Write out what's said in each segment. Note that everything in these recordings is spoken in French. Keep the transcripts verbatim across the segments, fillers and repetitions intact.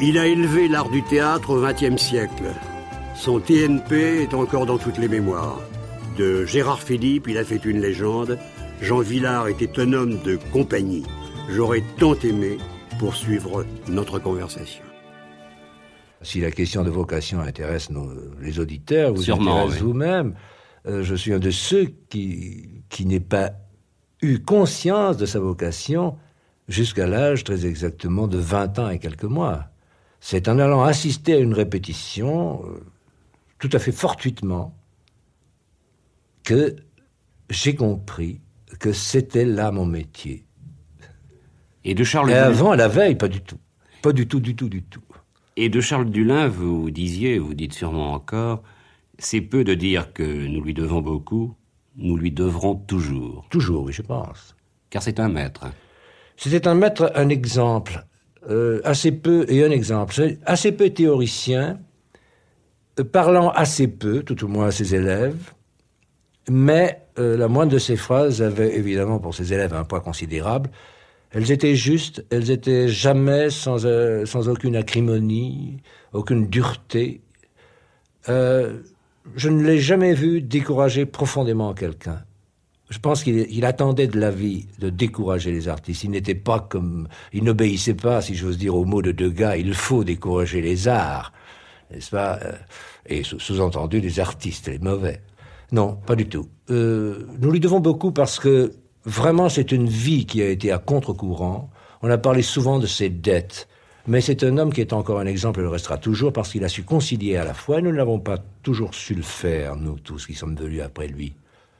Il a élevé l'art du théâtre au vingtième siècle. Son T N P est encore dans toutes les mémoires. De Gérard Philippe, il a fait une légende. Jean Vilar était un homme de compagnie. J'aurais tant aimé poursuivre notre conversation. Si la question de vocation intéresse nos, les auditeurs, vous Sûrement, intéresse oui. vous-même, euh, je suis un de ceux qui, qui n'ait pas eu conscience de sa vocation jusqu'à l'âge très exactement de vingt ans et quelques mois. C'est en allant assister à une répétition, euh, tout à fait fortuitement, que j'ai compris que c'était là mon métier. Et de Charles Et Dulin, avant, à la veille, pas du tout. Pas du tout, du tout, du tout. et de Charles Dulin, vous disiez, vous dites sûrement encore, c'est peu de dire que nous lui devons beaucoup, nous lui devrons toujours. Toujours, oui, je pense. Car c'est un maître. C'était un maître, un exemple, euh, assez peu, et un exemple, c'est assez peu théoricien, euh, parlant assez peu, tout au moins à ses élèves, mais euh, la moindre de ses phrases avait évidemment pour ses élèves un poids considérable. Elles étaient justes, elles étaient jamais sans, euh, sans aucune acrimonie, aucune dureté. Euh, je ne l'ai jamais vu décourager profondément quelqu'un. Je pense qu'il il attendait de la vie de décourager les artistes. Il n'était pas comme... Il n'obéissait pas, si j'ose dire, au mot de Degas, il faut décourager les arts, n'est-ce pas? Et sous-entendu, les artistes, les mauvais. Non, pas du tout. Euh, nous lui devons beaucoup parce que vraiment, c'est une vie qui a été à contre-courant. On a parlé souvent de ses dettes. Mais c'est un homme qui est encore un exemple et le restera toujours parce qu'il a su concilier à la fois. Et nous n'avons pas toujours su le faire, nous tous qui sommes venus après lui.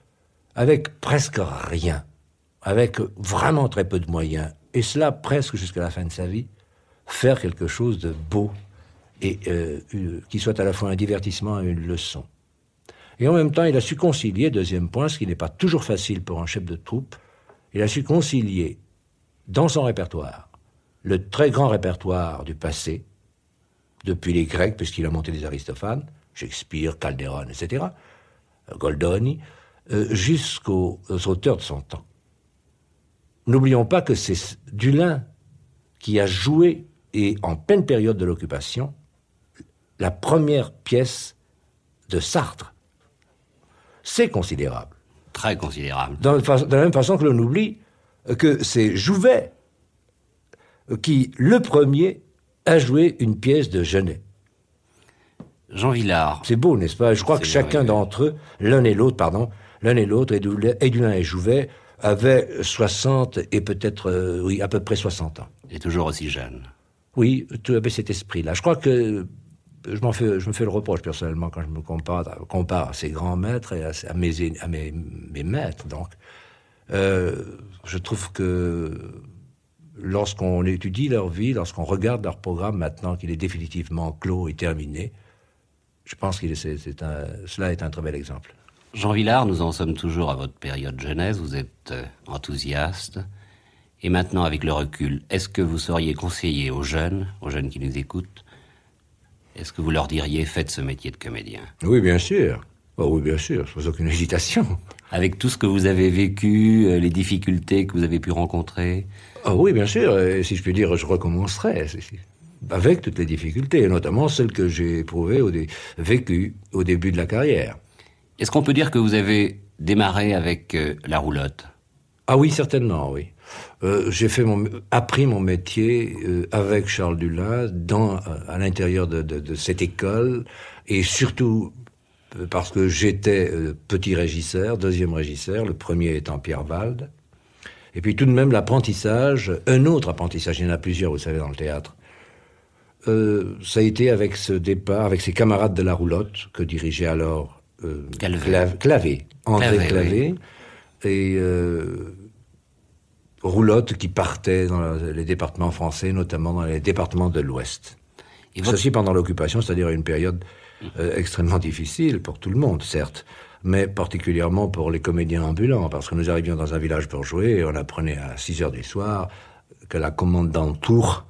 Avec presque rien. Avec vraiment très peu de moyens. Et cela presque jusqu'à la fin de sa vie. Faire quelque chose de beau et euh, qui soit à la fois un divertissement et une leçon. Et en même temps, il a su concilier, deuxième point, ce qui n'est pas toujours facile pour un chef de troupe, il a su concilier dans son répertoire le très grand répertoire du passé, depuis les Grecs, puisqu'il a monté des Aristophanes, Shakespeare, Calderon, et cetera, Goldoni, euh, jusqu'aux auteurs de son temps. N'oublions pas que c'est Dulin qui a joué, et en pleine période de l'occupation, la première pièce de Sartre. C'est considérable. Très considérable. Dans, de la même façon que l'on oublie que c'est Jouvet qui, le premier, a joué une pièce de Genet. Jean Vilar. C'est beau, n'est-ce pas? Je crois C'est que chacun vrai, d'entre eux, l'un et l'autre, pardon, l'un et l'autre, Dulin et Jouvet, avaient soixante et peut-être, euh, oui, à peu près soixante ans. Et toujours aussi jeune. Oui, tu avais cet esprit-là. Je crois que je, m'en fais, je me fais le reproche personnellement quand je me compare, compare à ces grands maîtres et à, à, mes, à mes, mes maîtres. Donc, euh, je trouve que lorsqu'on étudie leur vie, lorsqu'on regarde leur programme maintenant qu'il est définitivement clos et terminé, je pense que c'est, c'est un, cela est un très bel exemple. Jean Vilar, nous en sommes toujours à votre période jeunesse, vous êtes euh, enthousiaste. Et maintenant, avec le recul, est-ce que vous seriez conseiller aux jeunes, aux jeunes qui nous écoutent, est-ce que vous leur diriez, faites ce métier de comédien? Oui, bien sûr. Oh, oui, bien sûr, sans aucune hésitation. Avec tout ce que vous avez vécu, euh, les difficultés que vous avez pu rencontrer? Oh, oui, bien sûr. Et si je puis dire, je recommencerai. Avec toutes les difficultés, et notamment celles que j'ai éprouvées, au dé- vécues au début de la carrière. Est-ce qu'on peut dire que vous avez démarré avec euh, la roulotte? Ah oui, certainement, oui. Euh, j'ai fait mon, appris mon métier euh, avec Charles Dulin dans, à l'intérieur de, de, de cette école, et surtout euh, parce que j'étais euh, petit régisseur, deuxième régisseur, le premier étant Pierre Valde. Et puis tout de même l'apprentissage, un autre apprentissage, il y en a plusieurs, vous savez, dans le théâtre. Euh, ça a été avec ce départ, avec ses camarades de la roulotte, que dirigeait alors euh, Clavé, Clavé, André Clavé, Clavé, oui. Et euh, roulotte qui partait dans les départements français, notamment dans les départements de l'Ouest. Et votre... Ceci pendant l'occupation, c'est-à-dire une période euh, extrêmement difficile pour tout le monde, certes, mais particulièrement pour les comédiens ambulants, parce que nous arrivions dans un village pour jouer et on apprenait à six heures du soir que la commandante Tour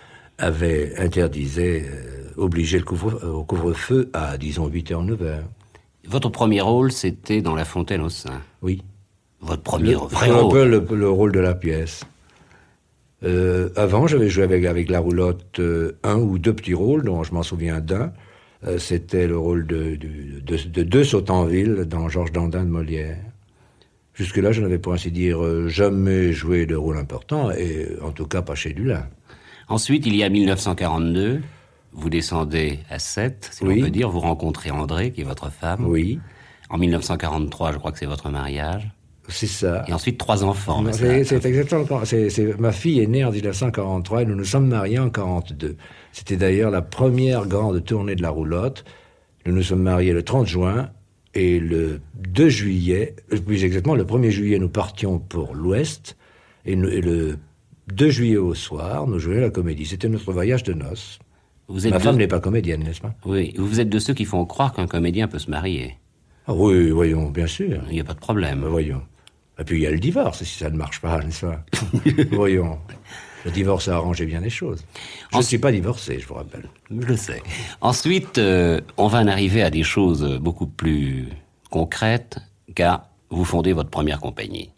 avait interdisé, euh, obligé le couvre, au couvre-feu à, disons, huit heures, neuf heures. Votre premier rôle, c'était dans La Fontaine aux Saints. Oui. Votre premier le, vrai rôle. Un peu le, le rôle de la pièce. Euh, avant, j'avais joué avec, avec la roulotte euh, un ou deux petits rôles, dont je m'en souviens d'un. Euh, c'était le rôle de, de, de, de deux Sautanville dans Georges Dandin de Molière. Jusque-là, je n'avais pour ainsi dire euh, jamais joué de rôle important, et euh, en tout cas pas chez Dulin. Ensuite, il y a mille neuf cent quarante-deux, vous descendez à Sète, si Oui. l'on peut dire, vous rencontrez André, qui est votre femme. Oui, En mille neuf cent quarante-trois, je crois que c'est votre mariage. c'est ça. Et ensuite, trois enfants. Non, mais c'est, ça- c'est exactement. C'est, c'est, ma fille est née en dix-neuf cent quarante-trois et nous nous sommes mariés en quarante-deux. C'était d'ailleurs la première grande tournée de la roulotte. Nous nous sommes mariés le trente juin et le deux juillet, euh, plus exactement le premier juillet, nous partions pour l'Ouest et, nous- et le deux juillet au soir, nous jouions la comédie. C'était notre voyage de noces. Vous êtes Ma de- femme n'est pas comédienne, n'est-ce pas? Oui, vous êtes de ceux qui font croire qu'un comédien peut se marier. Ah oui, voyons, bien sûr. Il n'y a pas de problème. Ben, voyons. Et puis il y a le divorce, si ça ne marche pas, n'est-ce pas? Voyons. Le divorce a arrangé bien les choses. Je ne En- suis pas divorcé, je vous rappelle. Je le sais. Ensuite, euh, on va en arriver à des choses beaucoup plus concrètes, car vous fondez votre première compagnie.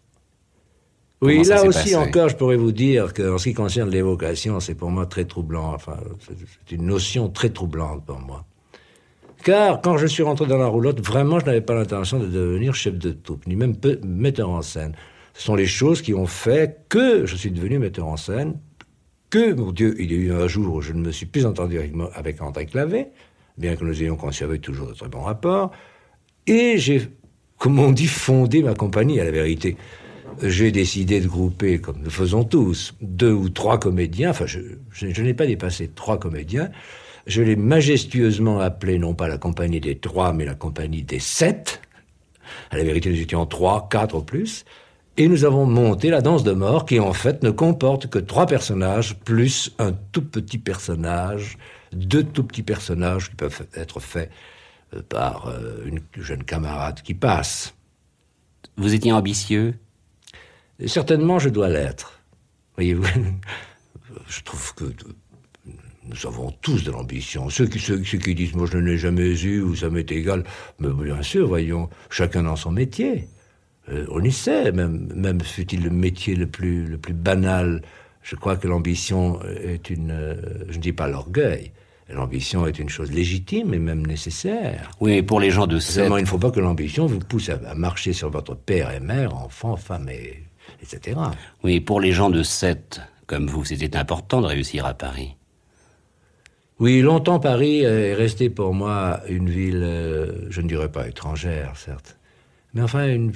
Oui, Comment ça là s'est aussi passé encore, je pourrais vous dire qu'en ce qui concerne l'évocation, c'est pour moi très troublant. Enfin, c'est c'est une notion très troublante pour moi. Car quand je suis rentré dans la roulotte, vraiment, je n'avais pas l'intention de devenir chef de troupe, ni même peu- metteur en scène. Ce sont les choses qui ont fait que je suis devenu metteur en scène, que, mon Dieu, il y a eu un jour où je ne me suis plus entendu avec, mo- avec André Clavé, bien que nous ayons conservé toujours de très bons rapports, et j'ai, comme on dit, fondé ma compagnie, à la vérité. J'ai décidé de grouper, comme nous faisons tous, deux ou trois comédiens, enfin, je, je, je n'ai pas dépassé trois comédiens. Je l'ai majestueusement appelé, non pas la compagnie des trois, mais la compagnie des sept. À la vérité, nous étions trois, quatre au plus. Et nous avons monté la danse de mort, qui en fait ne comporte que trois personnages, plus un tout petit personnage, deux tout petits personnages qui peuvent être faits euh, par euh, une jeune camarade qui passe. Vous étiez ambitieux? Et certainement, je dois l'être. Voyez-vous, je trouve que nous avons tous de l'ambition. Ceux qui, ceux, ceux qui disent « moi je ne l'ai jamais eu » ou « ça m'est égal », mais bien sûr, voyons, chacun dans son métier. Euh, on y sait, même, même fut-il le métier le plus, le plus banal. Je crois que l'ambition est une... Euh, je ne dis pas l'orgueil. L'ambition est une chose légitime et même nécessaire. Oui, pour les gens de Sète. Seulement, il ne faut pas que l'ambition vous pousse à, à marcher sur votre père et mère, enfant, femme, et, et cetera. Oui, pour les gens de Sète, comme vous, c'était important de réussir à Paris. Oui, longtemps Paris est resté pour moi une ville, euh, je ne dirais pas étrangère, certes, mais enfin une,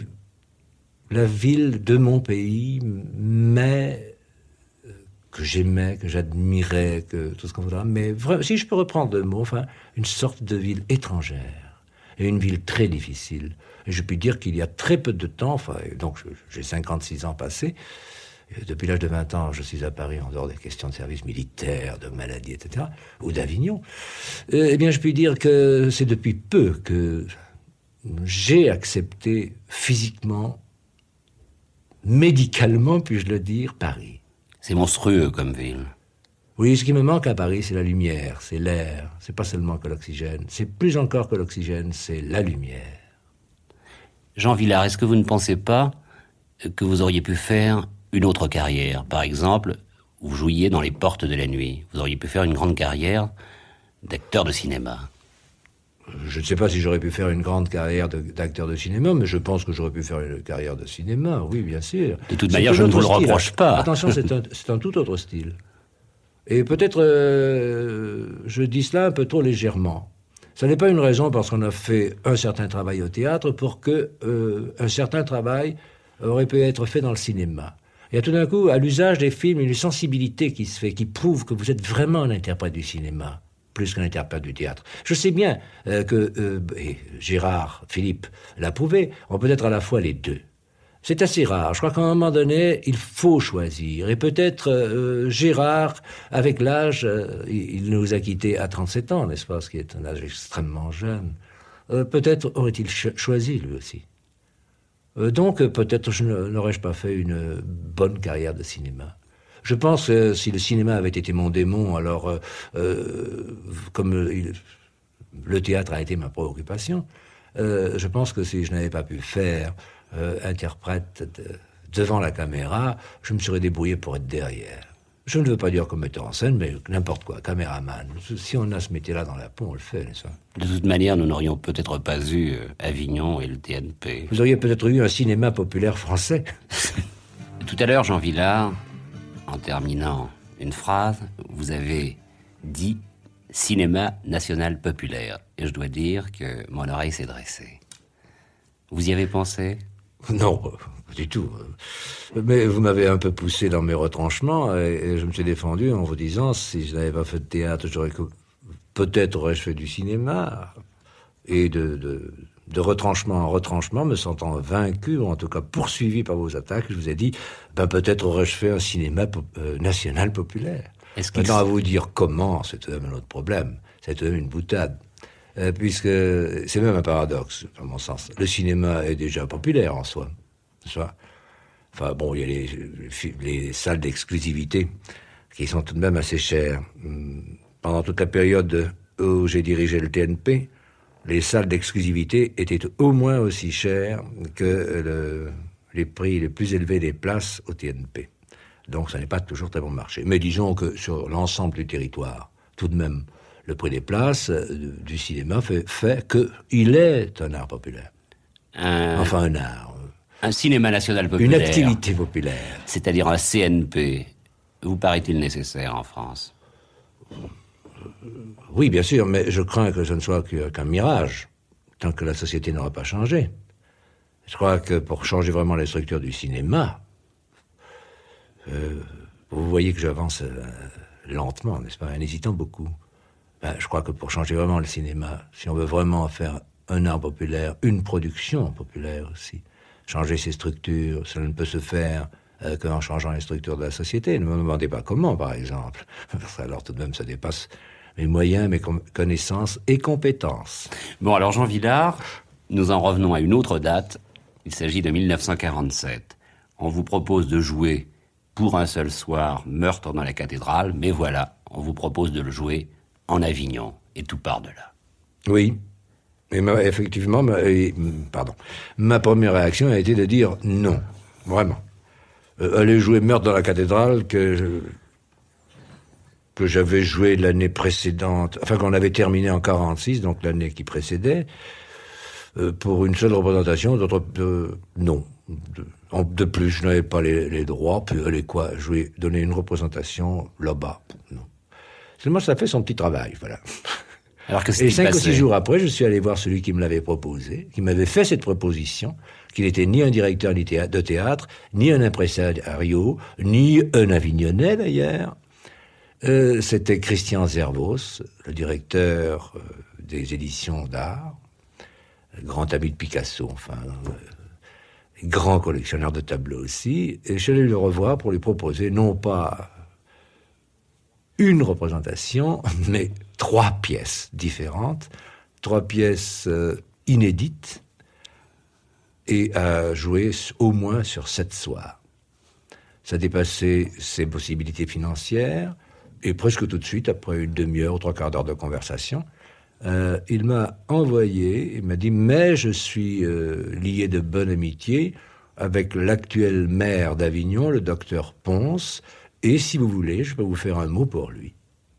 la ville de mon pays, mais euh, que j'aimais, que j'admirais, que tout ce qu'on voudra, mais vra- si je peux reprendre le mot, enfin une sorte de ville étrangère et une ville très difficile. Et je puis dire qu'il y a très peu de temps, enfin, et donc je- j'ai cinquante-six ans passés. Et depuis l'âge de vingt ans, je suis à Paris en dehors des questions de service militaire, de maladie, et cetera, ou d'Avignon. Euh, eh bien, je puis dire que c'est depuis peu que j'ai accepté physiquement, médicalement, puis-je le dire, Paris. C'est monstrueux comme ville. Oui, ce qui me manque à Paris, c'est la lumière, c'est l'air. C'est pas seulement que l'oxygène. C'est plus encore que l'oxygène, c'est la lumière. Jean Vilar, est-ce que vous ne pensez pas que vous auriez pu faire une autre carrière? Par exemple, vous jouiez dans Les Portes de la Nuit. Vous auriez pu faire une grande carrière d'acteur de cinéma. Je ne sais pas si j'aurais pu faire une grande carrière de- d'acteur de cinéma, mais je pense que j'aurais pu faire une carrière de cinéma, oui, bien sûr. De toute C'est manière, un je ne autre vous le style. reproche pas. Attention, c'est un, c'est un tout autre style. Et peut-être, euh, je dis cela un peu trop légèrement. Ça n'est pas une raison parce qu'on a fait un certain travail au théâtre pour que euh, un certain travail aurait pu être fait dans le cinéma. Il y a tout d'un coup, à l'usage des films, une sensibilité qui se fait, qui prouve que vous êtes vraiment un interprète du cinéma, plus qu'un interprète du théâtre. Je sais bien euh, que euh, et Gérard Philippe l'a prouvé, on peut être à la fois les deux. C'est assez rare. Je crois qu'à un moment donné, il faut choisir. Et peut-être euh, Gérard, avec l'âge, euh, il, il nous a quittés à trente-sept ans, n'est-ce pas, ce qui est un âge extrêmement jeune. Euh, peut-être aurait-il cho- choisi, lui aussi. Euh, donc, euh, peut-être je ne- n'aurais-je pas fait une bonne carrière de cinéma. Je pense que si le cinéma avait été mon démon, alors, euh, euh, comme euh, il- le théâtre a été ma préoccupation, euh, je pense que si je n'avais pas pu faire euh, interprète de- devant la caméra, je me serais débrouillé pour être derrière. Je ne veux pas dire comme metteur en scène, mais n'importe quoi, caméraman. Si on a ce métier-là dans la peau, on le fait, n'est-ce pas? De toute manière, nous n'aurions peut-être pas eu euh, Avignon et le T N P. Vous auriez peut-être eu un cinéma populaire français. Tout à l'heure, Jean Vilar, en terminant une phrase, vous avez dit « cinéma national populaire ». Et je dois dire que mon oreille s'est dressée. Vous y avez pensé? Non, pas du tout. Mais vous m'avez un peu poussé dans mes retranchements et je me suis défendu en vous disant, si je n'avais pas fait de théâtre, j'aurais peut-être aurais-je fait du cinéma. Et de, de, de retranchement en retranchement, me sentant vaincu, ou en tout cas poursuivi par vos attaques, je vous ai dit, ben peut-être aurais-je fait un cinéma po- euh, national populaire. Est-ce Maintenant, à vous dire comment, c'est tout de même un autre problème. C'est tout de même une boutade. Euh, puisque c'est même un paradoxe, à mon sens. Le cinéma est déjà populaire en soi. Soit. Enfin bon, il y a les, les, les salles d'exclusivité qui sont tout de même assez chères. Pendant toute la période où j'ai dirigé le T N P, les salles d'exclusivité étaient au moins aussi chères que le, les prix les plus élevés des places au T N P. Donc ça n'est pas toujours très bon marché. Mais disons que sur l'ensemble du territoire, tout de même, le prix des places euh, du cinéma fait, fait qu'il est un art populaire. Un... Enfin un art. Un cinéma national populaire. Une activité populaire. C'est-à-dire un C N P. Vous paraît-il nécessaire en France? Oui, bien sûr, mais je crains que ce ne soit qu'un mirage, tant que la société n'aura pas changé. Je crois que pour changer vraiment les structures du cinéma, euh, vous voyez que j'avance euh, lentement, n'est-ce pas, en hésitant beaucoup. Ben, je crois que pour changer vraiment le cinéma, si on veut vraiment faire un art populaire, une production populaire aussi, changer ses structures, cela ne peut se faire euh, qu'en changeant les structures de la société. Ne me demandez pas comment, par exemple. Parce que alors tout de même, ça dépasse mes moyens, mes connaissances et compétences. Bon, alors Jean Vilar, nous en revenons à une autre date. Il s'agit de mille neuf cent quarante-sept. On vous propose de jouer pour un seul soir Meurtre dans la cathédrale, mais voilà, on vous propose de le jouer en Avignon, et tout part de là. Oui. Et ma, effectivement, ma, et, pardon, ma première réaction a été de dire non, vraiment. Euh, aller jouer Meurtre dans la cathédrale que, que j'avais joué l'année précédente, enfin qu'on avait terminé en quarante-six, donc l'année qui précédait, euh, pour une seule représentation, d'autres, euh, non. De, en, de plus, je n'avais pas les, les droits, puis aller quoi, jouer, donner une représentation là-bas, non. Seulement, ça fait son petit travail, voilà. Alors que et cinq ou six jours après, je suis allé voir celui qui me l'avait proposé, qui m'avait fait cette proposition, qu'il n'était ni un directeur de théâtre, ni un impresario, ni un Avignonnais d'ailleurs. Euh, c'était Christian Zervos, le directeur euh, des éditions d'art, grand ami de Picasso, enfin, euh, grand collectionneur de tableaux aussi. Et je suis allé le revoir pour lui proposer, non pas une représentation, mais trois pièces différentes, trois pièces euh, inédites, et à jouer au moins sur sept soirs. Ça dépassait ses possibilités financières, et presque tout de suite, après une demi-heure ou trois quarts d'heure de conversation, euh, il m'a envoyé, il m'a dit « Mais je suis euh, lié de bonne amitié avec l'actuel maire d'Avignon, le docteur Ponce, et si vous voulez, je peux vous faire un mot pour lui. »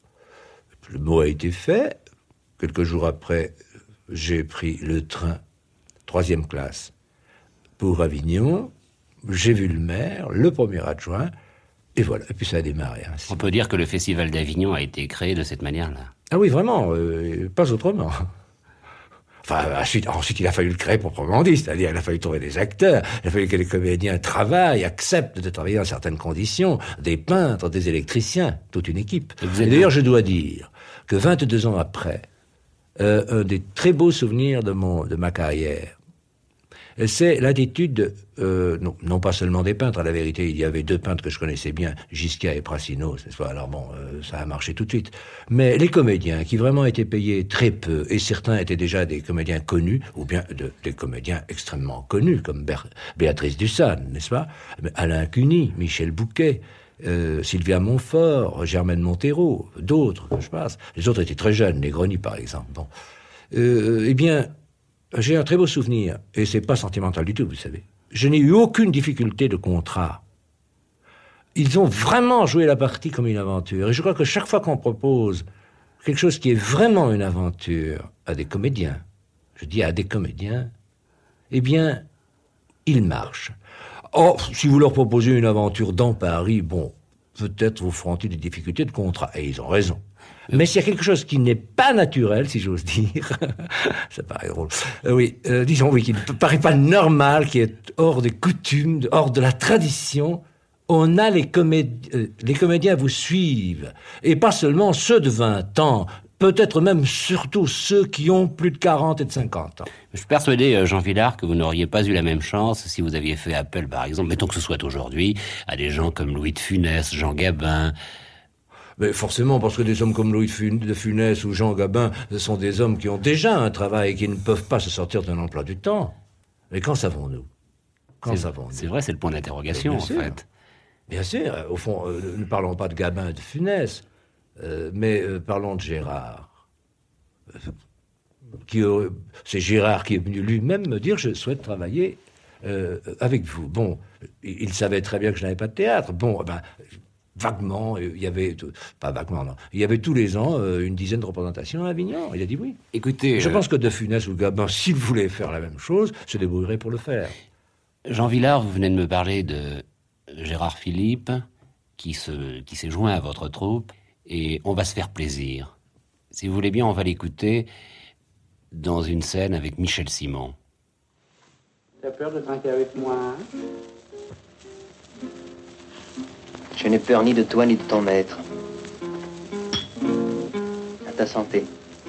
Le mot a été fait. Quelques jours après, j'ai pris le train, troisième classe, pour Avignon. J'ai vu le maire, le premier adjoint, et voilà. Et puis ça a démarré ainsi. On peut dire que le Festival d'Avignon a été créé de cette manière-là. Ah oui, vraiment, euh, pas autrement. Enfin, ensuite, ensuite, il a fallu le créer proprement dit, c'est-à-dire il a fallu trouver des acteurs, il a fallu que les comédiens travaillent, acceptent de travailler dans certaines conditions, des peintres, des électriciens, toute une équipe. Et, et d'ailleurs, je dois dire que vingt-deux ans après, euh, un des très beaux souvenirs de, mon, de ma carrière, c'est l'attitude, euh, non, non pas seulement des peintres, à la vérité, il y avait deux peintres que je connaissais bien, Gisquia et Prassinos, n'est-ce pas? Alors bon, euh, ça a marché tout de suite. Mais les comédiens, qui vraiment étaient payés très peu, et certains étaient déjà des comédiens connus, ou bien de, des comédiens extrêmement connus, comme Ber- Béatrice Dussan, n'est-ce pas? Alain Cuny, Michel Bouquet, euh, Sylvia Montfort, Germaine Montero, d'autres, je passe. Les autres étaient très jeunes, Negroni par exemple. Bon. Euh, eh bien, j'ai un très beau souvenir, et c'est pas sentimental du tout, vous savez. Je n'ai eu aucune difficulté de contrat. ils ont vraiment joué la partie comme une aventure. Et je crois que chaque fois qu'on propose quelque chose qui est vraiment une aventure à des comédiens, je dis à des comédiens, eh bien, ils marchent. Or, si vous leur proposez une aventure dans Paris, bon, peut-être vous feront des difficultés de contrat. Et ils ont raison. Mais s'il y a quelque chose qui n'est pas naturel, si j'ose dire, ça paraît drôle, euh, oui, euh, disons oui, qui ne paraît pas normal, qui est hors des coutumes, hors de la tradition, on a les comédiens, euh, les comédiens vous suivent. Et pas seulement ceux de vingt ans, peut-être même surtout ceux qui ont plus de quarante et de cinquante ans. Je suis persuadé, Jean Vilar, que vous n'auriez pas eu la même chance si vous aviez fait appel, par exemple, mettons que ce soit aujourd'hui, à des gens comme Louis de Funès, Jean Gabin. Mais forcément, parce que des hommes comme Louis de Funès ou Jean Gabin sont des hommes qui ont déjà un travail et qui ne peuvent pas se sortir d'un emploi du temps. Mais qu'en savons-nous? Qu'en savons-nous? C'est vrai, c'est le point d'interrogation, en sûr. fait. Bien sûr. Au fond, euh, ne parlons pas de Gabin et de Funès, euh, mais euh, parlons de Gérard. Euh, qui, euh, c'est Gérard qui est venu lui-même me dire « Je souhaite travailler euh, avec vous ». Bon, il, il savait très bien que je n'avais pas de théâtre. Bon, ben... Vaguement, il y avait, pas vaguement, non, il y avait tous les ans euh, une dizaine de représentations à Avignon. Il a dit oui. Écoutez, je euh... pense que De Funès ou Gabin, s'il voulait faire la même chose, se débrouillerait pour le faire. Jean Vilar, vous venez de me parler de Gérard Philipe, qui, se, qui s'est joint à votre troupe, et on va se faire plaisir. Si vous voulez bien, on va l'écouter dans une scène avec Michel Simon. T'as peur de trinquer avec moi, hein? Je n'ai peur ni de toi ni de ton maître. À ta santé.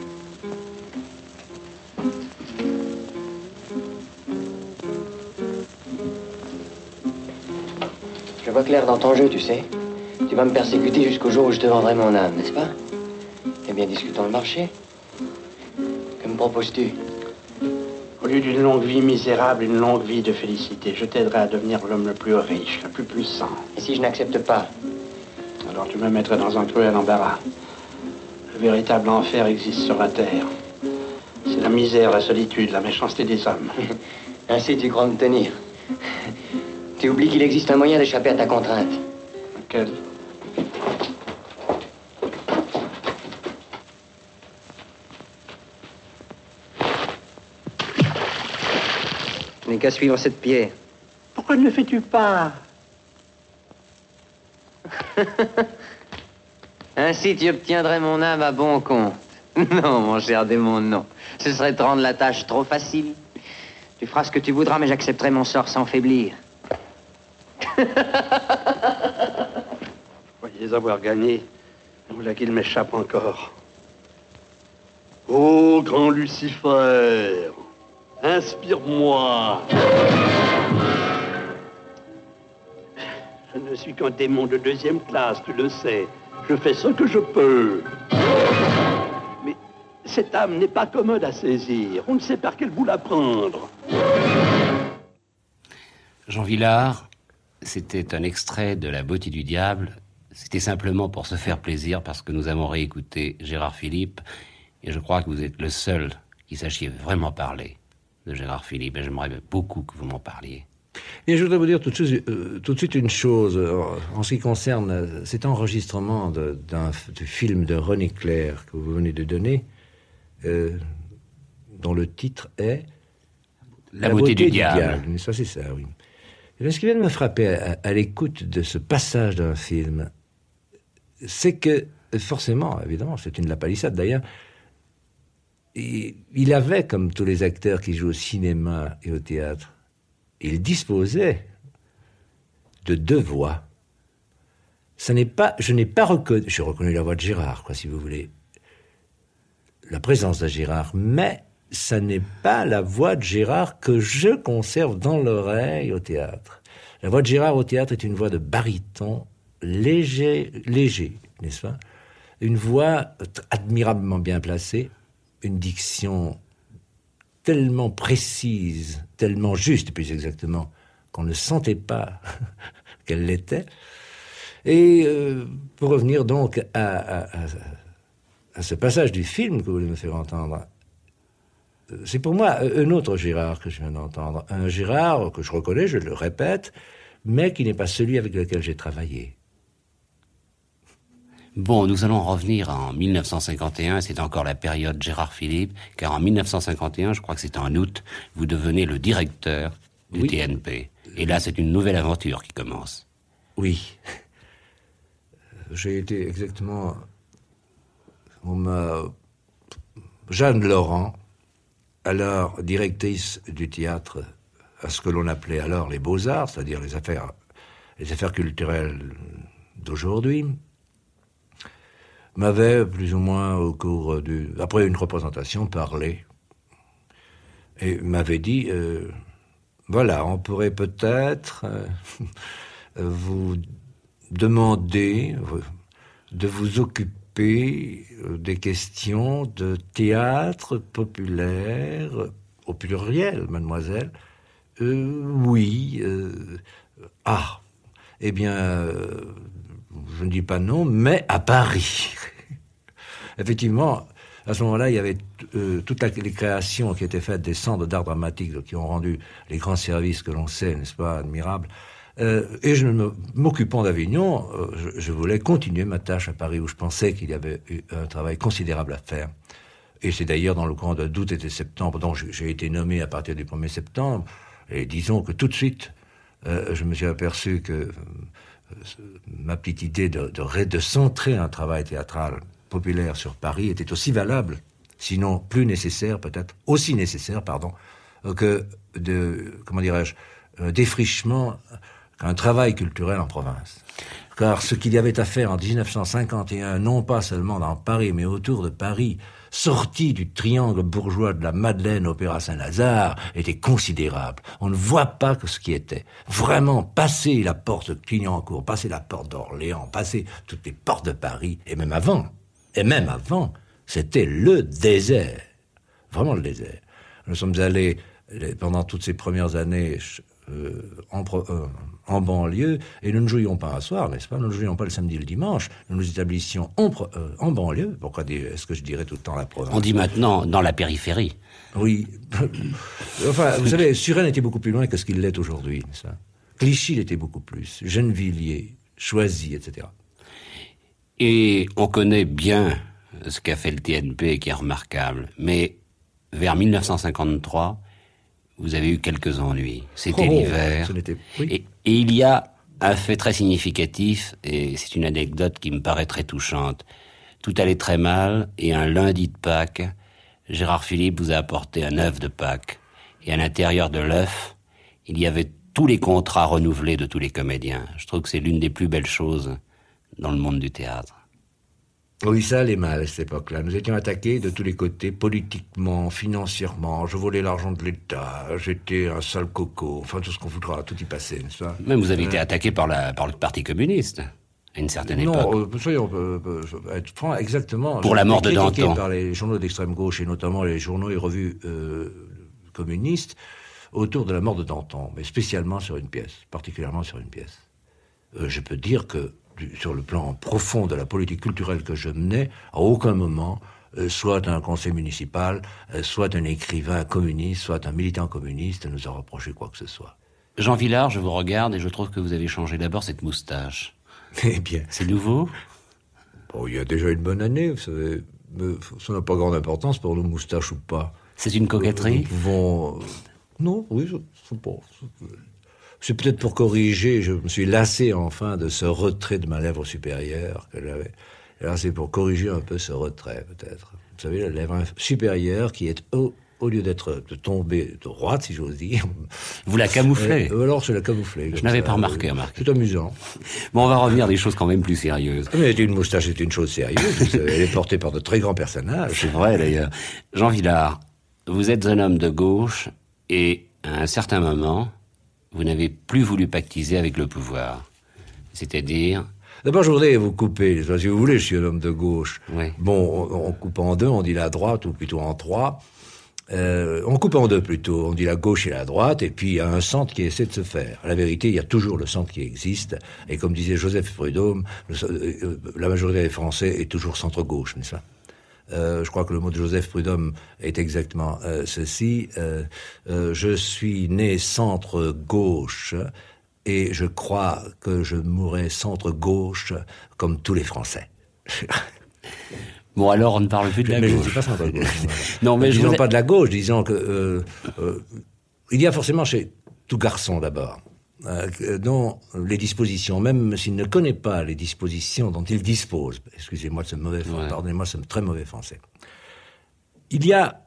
Je vois clair dans ton jeu, tu sais. Tu vas me persécuter jusqu'au jour où je te vendrai mon âme, n'est-ce pas? Eh bien, discutons le marché. Que me proposes-tu? Au lieu d'une longue vie misérable, une longue vie de félicité. Je t'aiderai à devenir l'homme le plus riche, le plus puissant. Et si je n'accepte pas? Alors tu me mettrais dans un cruel embarras. Le véritable enfer existe sur la terre. C'est la misère, la solitude, la méchanceté des hommes. Ainsi tu crois me tenir. Tu oublies qu'il existe un moyen d'échapper à ta contrainte. Quel? Tu n'es qu'à suivre cette pierre. Pourquoi ne le fais-tu pas? Ainsi tu obtiendrais mon âme à bon compte. Non, mon cher démon, non. Ce serait te rendre la tâche trop facile. Tu feras ce que tu voudras, mais j'accepterai mon sort sans faiblir. Voyez avoir gagné. Voilà qu'il m'échappe encore. Ô grand Lucifer, inspire-moi. Je ne suis qu'un démon de deuxième classe, tu le sais. Je fais ce que je peux. Mais cette âme n'est pas commode à saisir. On ne sait par quel bout la prendre. Jean Vilar, c'était un extrait de La beauté du diable. C'était simplement pour se faire plaisir, parce que nous avons réécouté Gérard Philipe, et je crois que vous êtes le seul qui sachiez vraiment parler de Gérard Philippe, et j'aimerais beaucoup que vous m'en parliez. Et je voudrais vous dire tout de suite, euh, tout de suite une chose, euh, en ce qui concerne euh, cet enregistrement de, d'un, du film de René Clair que vous venez de donner, euh, dont le titre est La, La beauté, beauté du, du diable. diable. Ça, c'est ça, oui. Et bien, ce qui vient de me frapper à, à l'écoute de ce passage d'un film, c'est que, forcément, évidemment, c'est une la palissade d'ailleurs, il, il avait, comme tous les acteurs qui jouent au cinéma et au théâtre, il disposait de deux voix. Ça n'est pas, je n'ai pas reconnu, j'ai reconnu la voix de Gérard, quoi, si vous voulez, la présence de Gérard, mais ça n'est pas la voix de Gérard que je conserve dans l'oreille au théâtre. La voix de Gérard au théâtre est une voix de baryton, léger, léger, n'est-ce pas? Une voix admirablement bien placée, une diction tellement précise, tellement juste, plus exactement, qu'on ne sentait pas qu'elle l'était. Et euh, pour revenir donc à, à, à, à ce passage du film que vous voulez me faire entendre, c'est pour moi un autre Gérard que je viens d'entendre. Un Gérard que je reconnais, je le répète, mais qui n'est pas celui avec lequel j'ai travaillé. Bon, nous allons revenir en mille neuf cent cinquante et un, c'est encore la période Gérard Philipe, car en mille neuf cent cinquante et un, je crois que c'est en août, vous devenez le directeur du oui. T N P. Et là, c'est une nouvelle aventure qui commence. Oui. J'ai été exactement... On m'a... Jeanne Laurent, alors directrice du théâtre, à ce que l'on appelait alors les Beaux-Arts, c'est-à-dire les affaires, les affaires culturelles d'aujourd'hui, m'avait plus ou moins au cours du... après une représentation parlé, et m'avait dit, euh, voilà, on pourrait peut-être euh, vous demander de vous occuper des questions de théâtre populaire, au pluriel, mademoiselle. Euh, oui. Euh, ah, eh bien, euh, je ne dis pas non, mais à Paris. Effectivement, à ce moment-là, il y avait euh, toutes les créations qui étaient faites des centres d'art dramatique qui ont rendu les grands services que l'on sait, n'est-ce pas, admirables. Euh, et je me, m'occupant d'Avignon, euh, je, je voulais continuer ma tâche à Paris, où je pensais qu'il y avait eu un travail considérable à faire. Et c'est d'ailleurs dans le courant d'août et de septembre, dont j'ai été nommé à partir du premier septembre, et disons que tout de suite, euh, je me suis aperçu que euh, ma petite idée de, de, de centrer un travail théâtral populaire sur Paris était aussi valable, sinon plus nécessaire peut-être, aussi nécessaire, pardon, que de, comment dirais-je, euh, défrichement qu'un travail culturel en province. Car ce qu'il y avait à faire en dix-neuf cent cinquante et un, non pas seulement dans Paris, mais autour de Paris, sorti du triangle bourgeois de la Madeleine, Opéra Saint-Lazare, était considérable. On ne voit pas que ce qui était. Vraiment, passer la porte de Clignancourt, passer la porte d'Orléans, passer toutes les portes de Paris, et même avant, et même avant, c'était le désert. Vraiment le désert. Nous sommes allés, pendant toutes ces premières années, euh, en, euh, en banlieue, et nous ne jouions pas un soir, n'est-ce pas? Nous ne jouions pas le samedi et le dimanche. Nous nous établissions en, euh, en banlieue. Pourquoi est-ce que je dirais tout le temps la province? On dit maintenant dans la périphérie. Oui. Enfin, vous savez, Suresnes était beaucoup plus loin que ce qu'il l'est aujourd'hui, n'est-ce pas? Clichy l'était beaucoup plus. Gennevilliers, Choisy, et cetera. Et on connaît bien ce qu'a fait le T N P, qui est remarquable. Mais vers mille neuf cent cinquante-trois, vous avez eu quelques ennuis. C'était oh, l'hiver. Ce n'était... oui. et, et il y a un fait très significatif, et c'est une anecdote qui me paraît très touchante. Tout allait très mal, et un lundi de Pâques, Gérard Philipe vous a apporté un œuf de Pâques. Et à l'intérieur de l'œuf, il y avait tous les contrats renouvelés de tous les comédiens. Je trouve que c'est l'une des plus belles choses dans le monde du théâtre. Oui, ça allait mal à cette époque-là. Nous étions attaqués de tous les côtés, politiquement, financièrement. Je volais l'argent de l'État, j'étais un sale coco, enfin tout ce qu'on voudra, tout y passait, n'est-ce pas? Même vous avez euh... été attaqué par, la, par le Parti communiste, à une certaine non, époque. Non, euh, soyons euh, euh, être francs, exactement. Pour la mort de Danton. Par les journaux d'extrême gauche, et notamment les journaux et revues euh, communistes, autour de la mort de Danton, mais spécialement sur une pièce, particulièrement sur une pièce. Euh, je peux dire que sur le plan profond de la politique culturelle que je menais, à aucun moment, euh, soit un conseil municipal, euh, soit un écrivain communiste, soit un militant communiste, nous a reproché quoi que ce soit. Jean Vilar, je vous regarde et je trouve que vous avez changé d'abord cette moustache. Eh bien... C'est nouveau? Bon, il y a déjà une bonne année, vous savez, mais ça n'a pas grande importance pour nous, moustache ou pas. C'est une coquetterie? Nous pouvons... Non, oui, c'est pas... C'est peut-être pour corriger, je me suis lassé enfin de ce retrait de ma lèvre supérieure que j'avais. Et là, c'est pour corriger un peu ce retrait, peut-être. Vous savez, la lèvre supérieure qui est, au, au lieu d'être de tomber droite, si j'ose dire... Vous la camouflez? euh, Alors, je la camouflée. Je n'avais pas remarqué, remarqué. C'est amusant. Bon, on va revenir à des choses quand même plus sérieuses. Mais une moustache est une chose sérieuse. Elle est portée par de très grands personnages. C'est vrai, d'ailleurs. Jean Vilar, vous êtes un homme de gauche et, à un certain moment... vous n'avez plus voulu pactiser avec le pouvoir. C'est-à-dire... D'abord, je voudrais vous couper. Si vous voulez, je suis un homme de gauche. Oui. Bon, on, on coupe en deux, on dit la droite, ou plutôt en trois. Euh, on coupe en deux, plutôt. On dit la gauche et la droite, et puis il y a un centre qui essaie de se faire. À la vérité, il y a toujours le centre qui existe. Et comme disait Joseph Prudhomme, le, la majorité des Français est toujours centre-gauche, n'est-ce pas? Euh, je crois que le mot de Joseph Prudhomme est exactement euh, ceci. Euh, euh, je suis né centre-gauche et je crois que je mourrai centre-gauche comme tous les Français. Bon, alors on ne parle plus de la mais gauche. Je ne dis pas centre-gauche. Non, mais disons je vous ai... pas de la gauche, disons que euh, euh, il y a forcément chez tout garçon d'abord, euh, dont les dispositions, même s'il ne connaît pas les dispositions dont il dispose, excusez-moi de ce mauvais, ouais. pardonnez-moi ce très mauvais français, il y a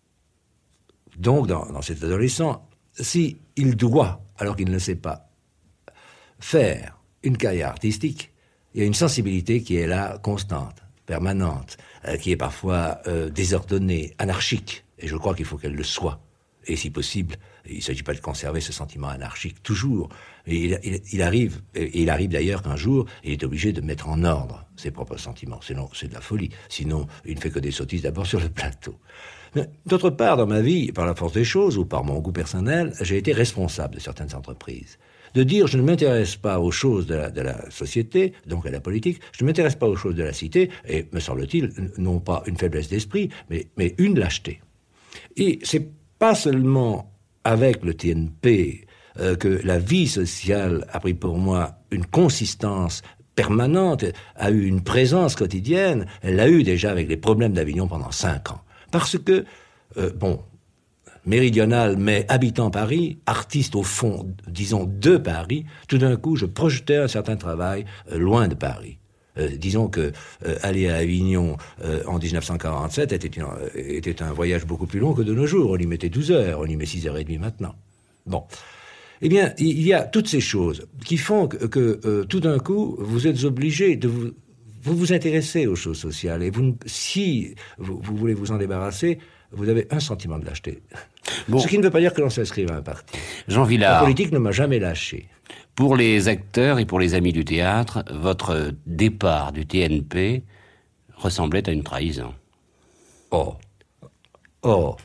donc dans, dans cet adolescent, si il doit, alors qu'il ne sait pas, faire une carrière artistique, il y a une sensibilité qui est là, constante, permanente, euh, qui est parfois euh, désordonnée, anarchique, et je crois qu'il faut qu'elle le soit. Et si possible, il ne s'agit pas de conserver ce sentiment anarchique toujours. Et il, il, il arrive, et il arrive d'ailleurs qu'un jour, il est obligé de mettre en ordre ses propres sentiments. Sinon, c'est de la folie. Sinon, il ne fait que des sottises d'abord sur le plateau. Mais, d'autre part, dans ma vie, par la force des choses ou par mon goût personnel, j'ai été responsable de certaines entreprises. De dire, je ne m'intéresse pas aux choses de la, de la société, donc à la politique, je ne m'intéresse pas aux choses de la cité, et, me semble-t-il, non pas une faiblesse d'esprit, mais, mais une lâcheté. Et c'est pas seulement avec le T N P euh, que la vie sociale a pris pour moi une consistance permanente, a eu une présence quotidienne, elle l'a eu déjà avec les problèmes d'Avignon pendant cinq ans. Parce que, euh, bon, méridional, mais habitant Paris, artiste au fond, disons, de Paris, tout d'un coup, je projetais un certain travail euh, loin de Paris. Euh, disons que euh, aller à Avignon euh, en dix-neuf cent quarante-sept était, une, euh, était un voyage beaucoup plus long que de nos jours. On y mettait douze heures, on y met six heures trente maintenant. Bon. Eh bien, il y a toutes ces choses qui font que, que euh, tout d'un coup, vous êtes obligé de vous... Vous vous intéressez aux choses sociales, et vous, si vous, vous voulez vous en débarrasser, vous avez un sentiment de lâcheté. Bon. Ce qui ne veut pas dire que l'on s'inscrive à un parti. Jean Vilar. La politique ne m'a jamais lâché. Pour les acteurs et pour les amis du théâtre, votre départ du T N P ressemblait à une trahison. Oh. Oh.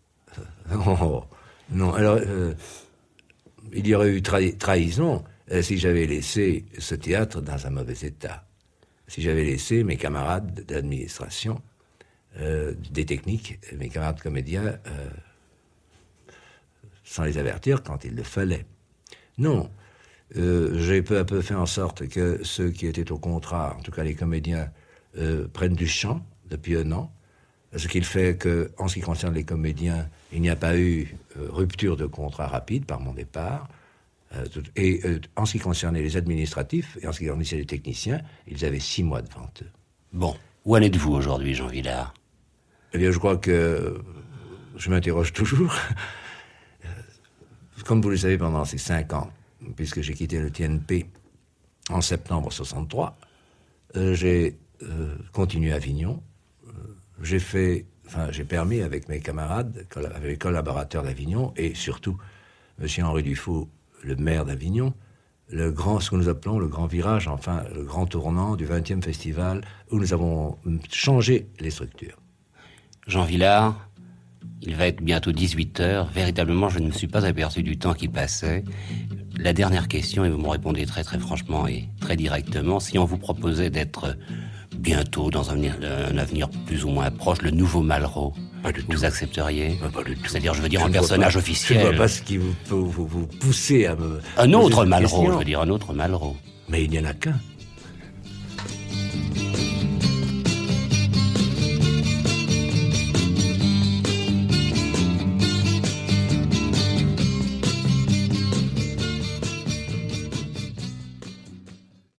Oh. Non, alors, euh, il y aurait eu trahi- trahison euh, si j'avais laissé ce théâtre dans un mauvais état. Si j'avais laissé mes camarades d'administration, euh, des techniques, mes camarades comédiens, euh, sans les avertir quand il le fallait. Non. Euh, j'ai peu à peu fait en sorte que ceux qui étaient au contrat, en tout cas les comédiens, euh, prennent du champ depuis un an, ce qui fait que, en ce qui concerne les comédiens, il n'y a pas eu euh, rupture de contrat rapide par mon départ, euh, tout, et euh, en ce qui concernait les administratifs et en ce qui concernait les techniciens, ils avaient six mois devant eux. Bon, où en êtes-vous aujourd'hui, Jean Vilar? Eh bien, je crois que je m'interroge toujours. Comme vous le savez, pendant ces cinq ans, puisque j'ai quitté le T N P en septembre soixante-trois, euh, j'ai euh, continué à Avignon. Euh, j'ai fait, enfin, j'ai permis avec mes camarades, avec les collaborateurs d'Avignon, et surtout M. Henri Dufault, le maire d'Avignon, le grand, ce que nous appelons le grand virage, enfin, le grand tournant du vingtième festival, où nous avons changé les structures. Jean Vilar, il va être bientôt dix-huit heures. Véritablement, je ne me suis pas aperçu du temps qui passait. La dernière question, et vous me répondez très très franchement et très directement, si on vous proposait d'être bientôt, dans un, un avenir plus ou moins proche, le nouveau Malraux, pas du vous tout. accepteriez? Pas du tout. C'est-à-dire, je veux dire, je un personnage pas, officiel. Je ne vois pas ce qui vous peut vous, vous pousser à me... Un autre Malraux, je veux dire, un autre Malraux. Mais il n'y en a qu'un.